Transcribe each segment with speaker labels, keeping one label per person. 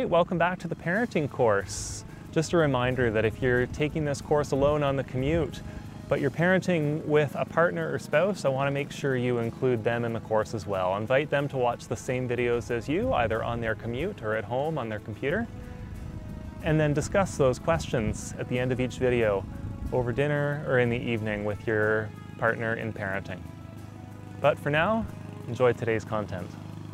Speaker 1: welcome back to the parenting course. Just a reminder that if you're taking this course alone on the commute, but you're parenting with a partner or spouse, I want to make sure you include them in the course as well. Invite them to watch the same videos as you, either on their commute or at home on their computer, and then discuss those questions at the end of each video over dinner or in the evening with your partner in parenting. But for now, enjoy today's content.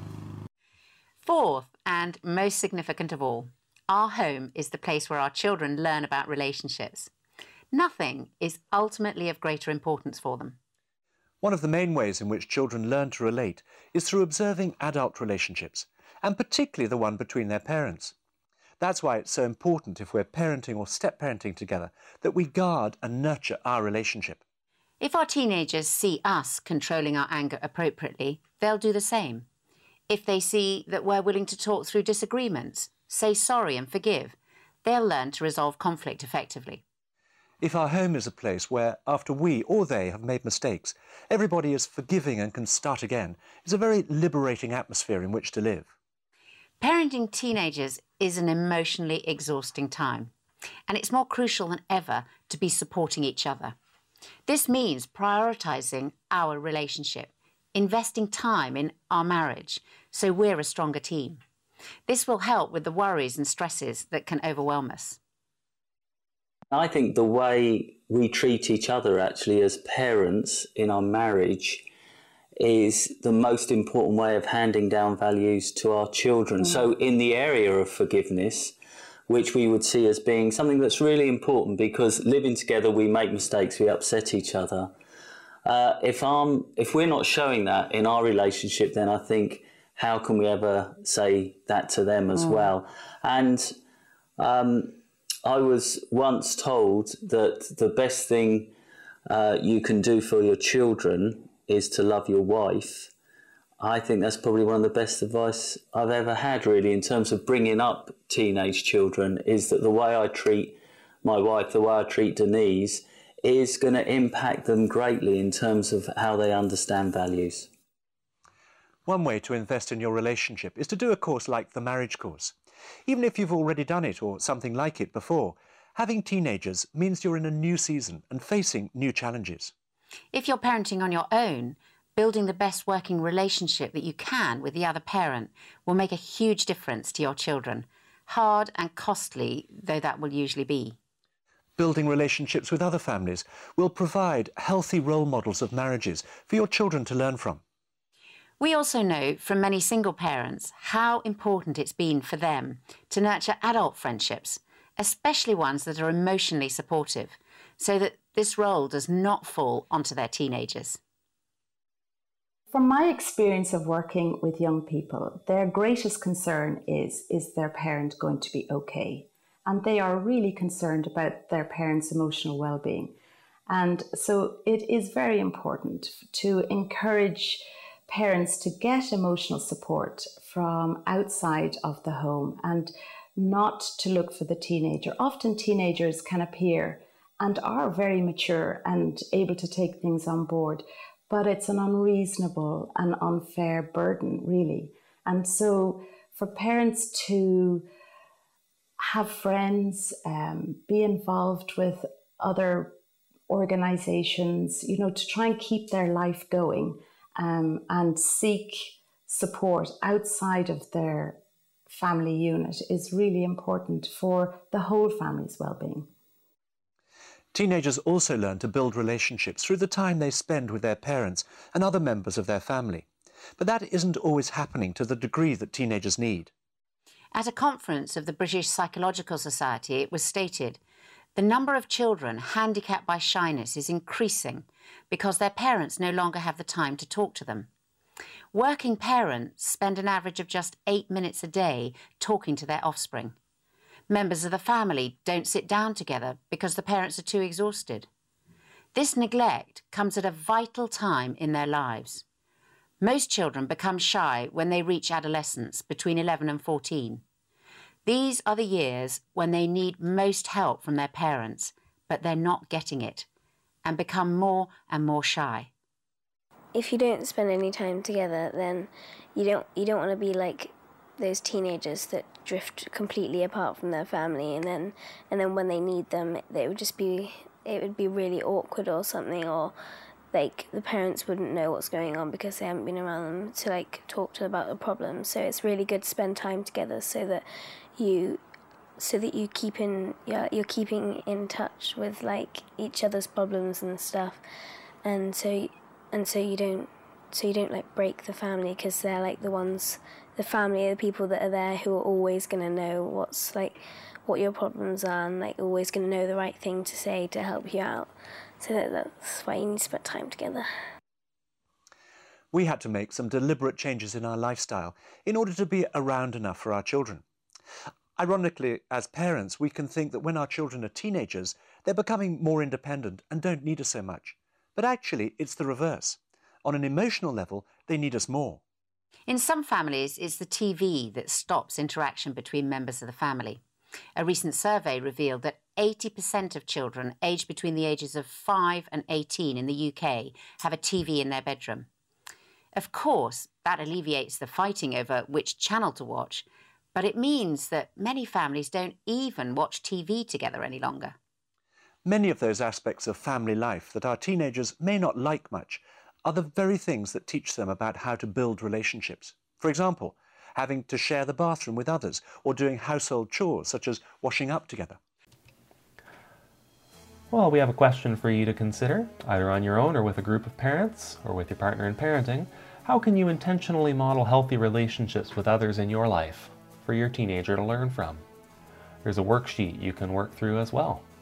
Speaker 2: Fourth, and most significant of all, our home is the place where our children learn about relationships. Nothing is ultimately of greater importance for them.
Speaker 3: One of the main ways in which children learn to relate is through observing adult relationships, and particularly the one between their parents. That's why it's so important, if we're parenting or step-parenting together, that we guard and nurture our relationship.
Speaker 2: If our teenagers see us controlling our anger appropriately, they'll do the same. If they see that we're willing to talk through disagreements, say sorry and forgive, they'll learn to resolve conflict effectively.
Speaker 3: If our home is a place where, after we or they have made mistakes, everybody is forgiving and can start again, it's a very liberating atmosphere in which to live.
Speaker 2: Parenting teenagers is an emotionally exhausting time, and it's more crucial than ever to be supporting each other. This means prioritising our relationship, investing time in our marriage so we're a stronger team. This will help with the worries and stresses that can overwhelm us.
Speaker 4: I think the way we treat each other actually as parents in our marriage is the most important way of handing down values to our children. So in the area of forgiveness, which we would see as being something that's really important, because living together we make mistakes, we upset each other. If we're not showing that in our relationship, then I think, how can we ever say that to them as well? And I was once told that the best thing you can do for your children is to love your wife. I think that's probably one of the best advice I've ever had, really, in terms of bringing up teenage children, is that the way I treat my wife, the way I treat Denise, is going to impact them greatly in terms of how they understand values.
Speaker 3: One way to invest in your relationship is to do a course like the marriage course. Even if you've already done it or something like it before, having teenagers means you're in a new season and facing new challenges.
Speaker 2: If you're parenting on your own, building the best working relationship that you can with the other parent will make a huge difference to your children, hard and costly though that will usually be.
Speaker 3: Building relationships with other families will provide healthy role models of marriages for your children to learn from.
Speaker 2: We also know from many single parents how important it's been for them to nurture adult friendships, especially ones that are emotionally supportive, so that this role does not fall onto their teenagers.
Speaker 5: From my experience of working with young people, their greatest concern is their parent going to be okay? And they are really concerned about their parents' emotional well-being. And so it is very important to encourage parents to get emotional support from outside of the home and not to look for the teenager. Often teenagers can appear and are very mature and able to take things on board, but it's an unreasonable and unfair burden, really. And so for parents to have friends, be involved with other organisations, to try and keep their life going, and seek support outside of their family unit is really important for the whole family's well-being.
Speaker 3: Teenagers also learn to build relationships through the time they spend with their parents and other members of their family. But that isn't always happening to the degree that teenagers need.
Speaker 2: At a conference of the British Psychological Society, it was stated, the number of children handicapped by shyness is increasing because their parents no longer have the time to talk to them. Working parents spend an average of just 8 minutes a day talking to their offspring. Members of the family don't sit down together because the parents are too exhausted. This neglect comes at a vital time in their lives. Most children become shy when they reach adolescence, between 11 and 14. These are the years when they need most help from their parents, but they're not getting it, and become more and more shy.
Speaker 6: If you don't spend any time together, then you don't want to be like those teenagers that drift completely apart from their family, and then when they need them, it would be really awkward or something, or like the parents wouldn't know what's going on because they haven't been around them to like talk to about the problem. So it's really good to spend time together so that you're keeping in touch with like each other's problems and stuff, and so you don't like break the family, because they're like the family are the people that are there who are always going to know what your problems are, and like always going to know the right thing to say to help you out. So that's why you need to spend time together.
Speaker 3: We had to make some deliberate changes in our lifestyle in order to be around enough for our children. Ironically, as parents, we can think that when our children are teenagers, they're becoming more independent and don't need us so much. But actually, it's the reverse. On an emotional level, they need us more.
Speaker 2: In some families, it's the TV that stops interaction between members of the family. A recent survey revealed that 80% of children aged between the ages of 5 and 18 in the UK have a TV in their bedroom. Of course, that alleviates the fighting over which channel to watch, but it means that many families don't even watch TV together any longer.
Speaker 3: Many of those aspects of family life that our teenagers may not like much are the very things that teach them about how to build relationships. For example, having to share the bathroom with others, or doing household chores such as washing up together.
Speaker 1: Well, we have a question for you to consider, either on your own or with a group of parents, or with your partner in parenting. How can you intentionally model healthy relationships with others in your life for your teenager to learn from? There's a worksheet you can work through as well.